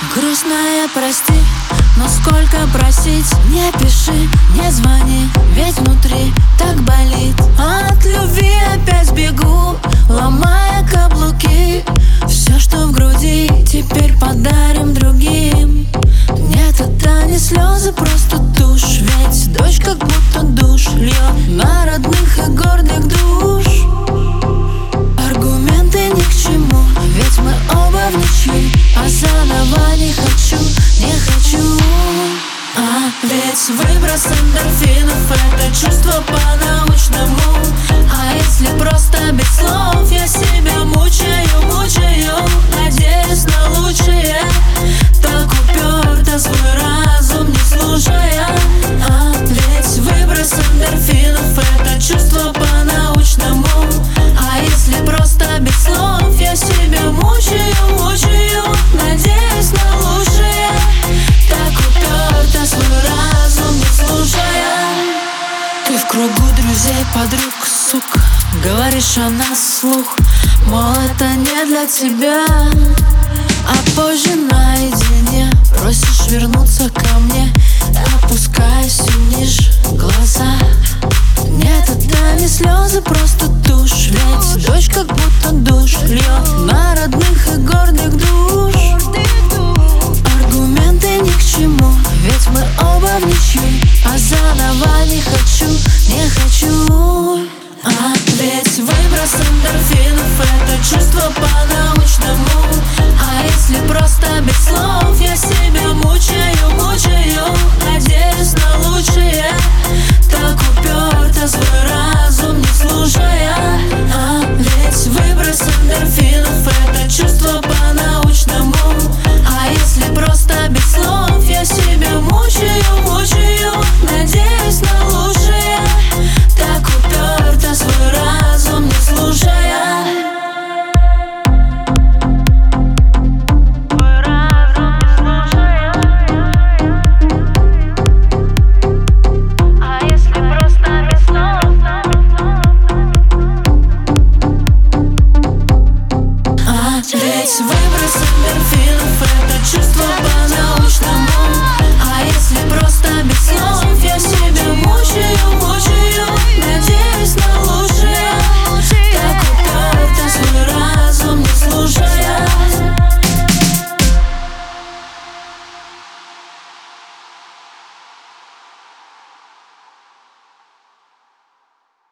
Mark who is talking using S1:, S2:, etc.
S1: Грустная, прости, но сколько просить? Не пиши, не звони, ведь внутри так болит. От любви опять бегу, ломая каблуки. Все, что в груди, теперь подарим другим. Нет, это не слезы, просто тушь. Ведь дождь как будто душ льет на родных и гордых душ. Аргументы ни к чему, ведь мы оба в ничью. А заново не хочу, не хочу. Ведь выброс эндорфинов — это чувство по-научному. А если просто без слов я себя мучаю, мучаю, надеюсь на лучшее, так уперто свой разум не слушая. Ведь выброс эндорфинов — это чувство по-научному. А если просто без слов я себя мучаю, мучаю, надеюсь на лучшее, так уперто свой разум не слушая. Ты в кругу друзей, подруг, сука, говоришь о нас вслух, мол, это не для тебя. А позже наедине просишь вернуться ко мне, опускаясь все ниже глаза. Нет, это не слезы, просто тушь. Ведь дождь как будто душ льет на родных и гордых душ. Аргументы ни к чему, ведь мы оба в ничью. А заново не хочу, не хочу. Ведь выброс эндорфинов — это чувство по-научному. А если просто